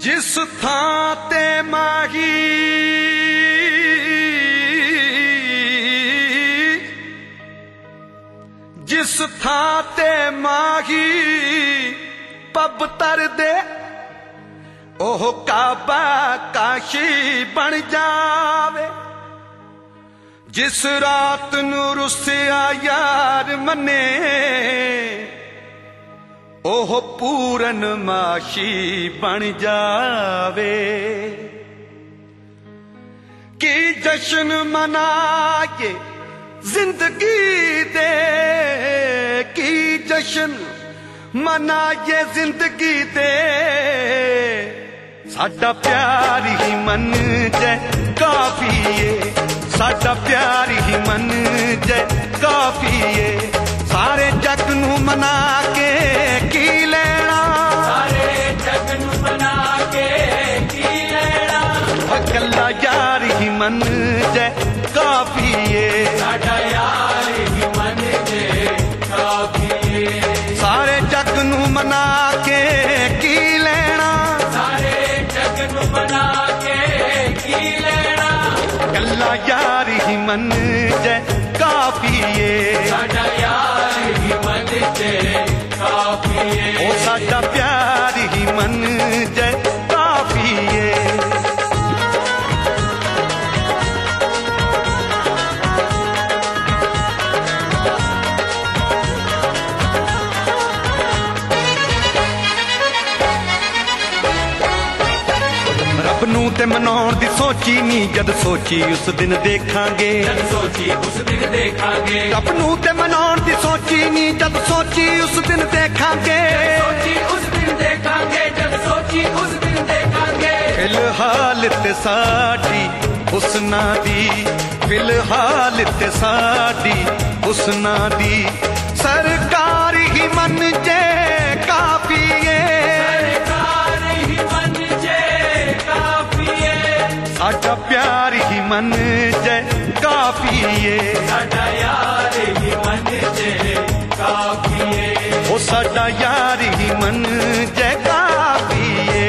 जिस थां ते माही जिस थां ते माही पब तर दे ओह काबा काशी बन जावे। जिस रात नू रुसिया यार मने ओह पूरन माशी बन जावे। की जश्न मनाए जिंदगी दे, की जश्न मनाए जिंदगी दे। साडा प्यार ही मन जै काफी है, साडा प्यार ही मन जै काफी है। सारे जग नू मना के की लेना, सारे जग नू मना के की लेना। कल्ला यार ही मन जै काफी है, साडा यार ही मन जै काफी है। सारे जग नू मना के की लेना, सारे जग नू मना के की लेना। कल्ला यार ही मन जै काफी है, साडा यार ही मन जै काफी है। ओ साडा प्यार ही मन जै काफी है। रब नू ते मनाउण दी सोची नी, जद सोची उस दिन देखांगे, जद सोची उस दिन देखांगे। रब नू ते मनाउण दी सोची नी, जद सोची उस दिन देखांगे। सोची उस दिन देखांगे, जद सोची उस दिन देखांगे। फिलहाल ते साडी हुस्ना दी, फिलहाल ते साडी हुस्ना दी सरकार ही मन जे काफी है। साडा प्यार ही मन जै काफी है, साडा यार ही मन जै काफी है। ओ साडा यार ही मन जै काफी है।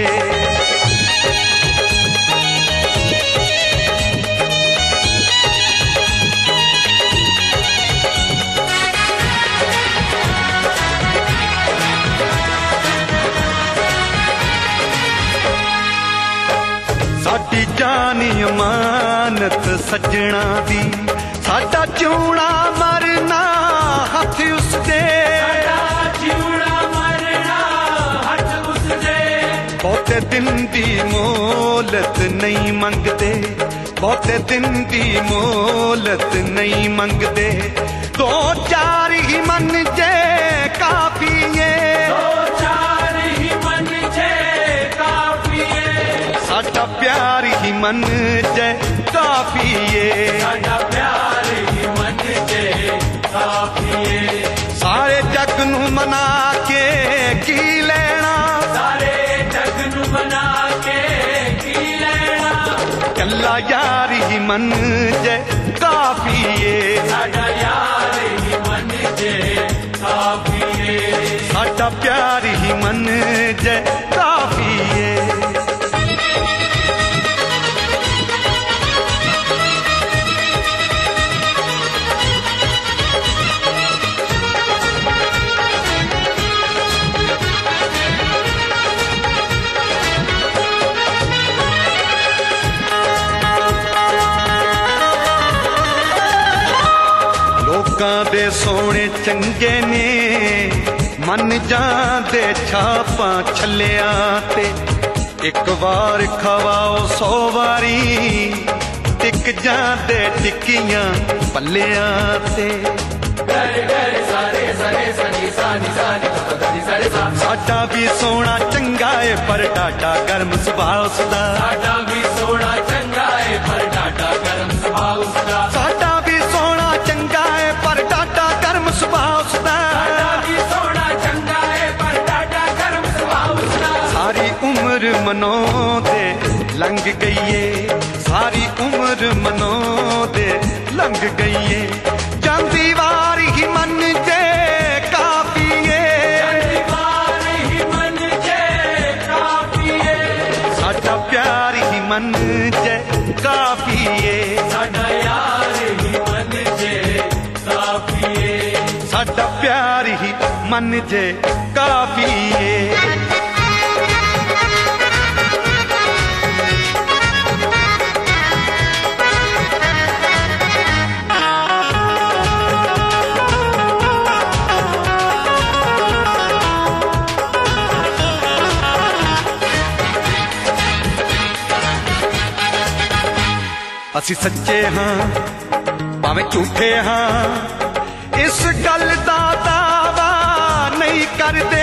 साडी जानी अमानत सजना दी, साडा चूना मरना हथ उसदे, साडा चूना मरना हथ उसदे। बहुते दिन दी मोहलत नहीं मंगदे, बहुते दिन दी मोहलत नहीं मंगदे। दो चार ही मन जे काफी है, दो चार ही मन जै काफी है। साडा प्यार ही मन जै काफी है, साडा प्यार ही मन जै काफी है। सारे जग नू मना के की लेना, सारे जग नू मना के की लेना। कल्ला यार ही मन जै काफी है, साडा यार ही मन जै काफी है। साडा प्यार ही मन जै काफी है। लोकां दे सोने चंगे ने मन जांदे छापां छल्लियां ते। एक बार खवाओ 100 वारी टिक जांदे टिक्कियां पल्लियां ते। साडा भी सोना चंगा है पर डाटा गर्म सुभाव उसदा, साडा भी सोना चंगा है पर डाटा गर्म सुभाव उसदा। साडा भी सोना चंगा है पर डाटा गर्म सुभाव उसदा। साडा भी सोना चंगा है पर डाटा गर्म सुभाव उसदा। सारी उम्र मनो दे लंघ गई है, सारी उम्र मनो दे लंघ गई है। जांदी वार ही मन जे काफी है, जांदी वार ही मन जे काफी है। साडा प्यार ही मन जे काफी है। असी सच्चे हाँ भावें झूठे हाँ, इस गल दा दावा नहीं करदे,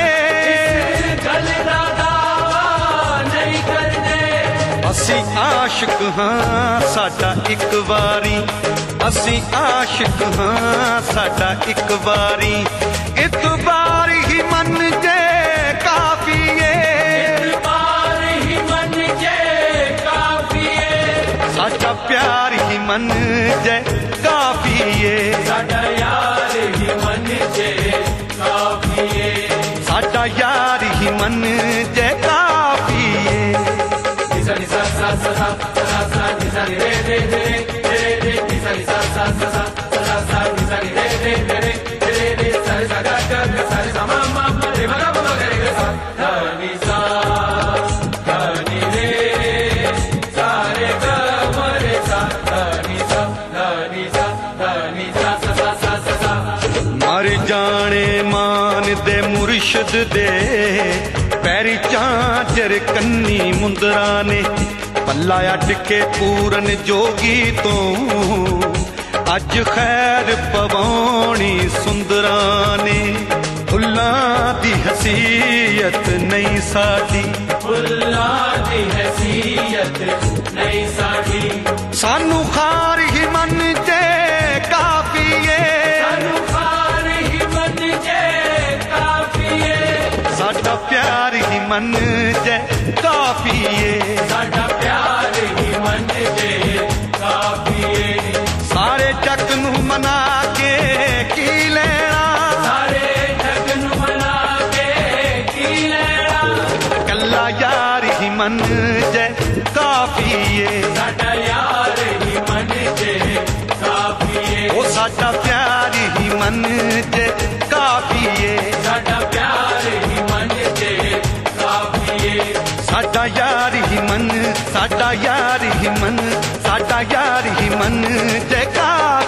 गल दा दावा नहीं करदे। असी आशिक हाँ साडा एक वारी, असी आशिक हाँ साडा एक वारी, इतबार ही मन जे काफी है, इतबार ही मन जे काफी है। साडा प्यार ही मन जे काफी है, साडा यार ही मन जे काफी है, साडा यार ही मन जे काफी है। निसा निसा सा सा सा सा सा निसा रे रे रे रे रे निसा निसा सा सा सा सा सा निसा रे रे रे रे रे रे सा रे सा गा गा सा रे सा मा मा मा रे मा गा मा गा रे सा धा नि सा धा नि रे सा रे गा मा रे सा धा नि सा धा नि सा धा नि सा सा सा सा सा सा। मर जाने मान दे मुर्शद दे पैरी चांचर कन्नी मुंदरा ने, पल्ला अट के पूरन जोगी तो अज खैर पवानी सुंदरा ने। फुल्लां दी हसीयत नहीं साडी, फुल्लां दी हसीयत नहीं साडी, सानू खार ही मन जे काफी है, सानू खार ही मन जे काफी है। साडा प्यार ही मन जे काफी है, साडा प्यार ही मन जे काफी है। सारे जग नू मना के की लेना, सारे जग नू मना के की लेना, कल्ला यार ही मन जे काफी है, साडा यार ही मन जे काफी है। ओ साडा प्यार ही मन जे काफी है, साडा प्यार ही मन जे काफी है। साडा यार ही मन, साडा यार ही मन, साडा यार ही मन जे काफी